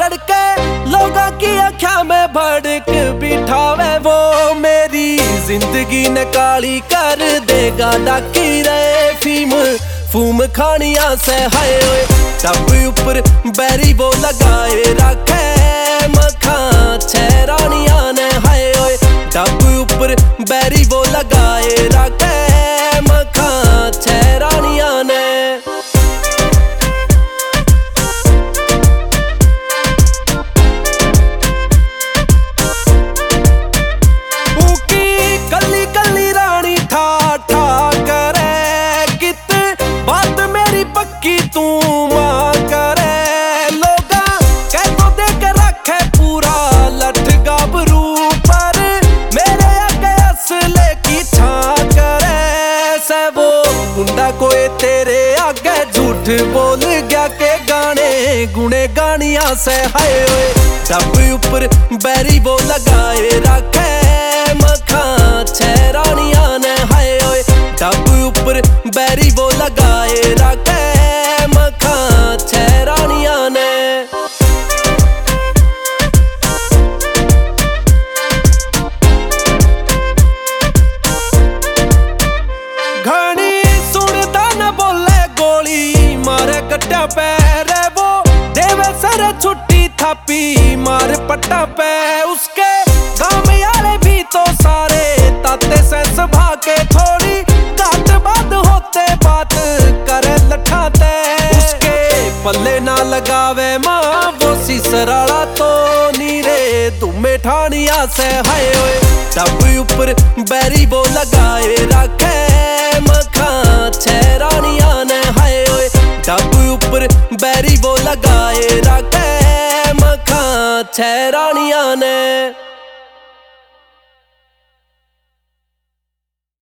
लड़के लोगों की आँखों में भड़क बिठावे वो मेरी जिंदगी ने काली कर देगा डाकी रे फीम फूम खानिया से हाय ओए टब ऊपर बैरी वो लगाए रखे मखा छेरानिया ने हाय ओए टब ऊपर बैरी वो लगाए रखे मखा छेरानिया ने कि तू मां करे लोगा कह तो दे के रखे पूरा लठ गाबरू पर मेरे आगे असले की छां करे से वो गुंडा कोई तेरे आगे झूठ बोल गया के गाने गुने गानिया से हाय ओए टब ऊपर बैरी वो लगाए रखे मखा छेरानिया ने हाय ओए टब ऊपर बैरी वो लगाए रखे छेरानिया ने घनी सुनता न बोले गोली मारे कट्टा पैर वो देवे सर छुट्टी थापी मार पट्टा पे उसके गाँव यारे भी तो सारे ताते से सभा के थोड़ी गात बात होते बात करे लठाते पल्ले ना लगावे माँ वो सिसराड़ा तो नीरे तुम्हें ठानिया से हाय ओए टब ऊपर बैरी वो लगाए रखे मखा छेरानिया ने हाय ओए टब ऊपर बैरी वो लगाए रखे मखा छेरानिया ने।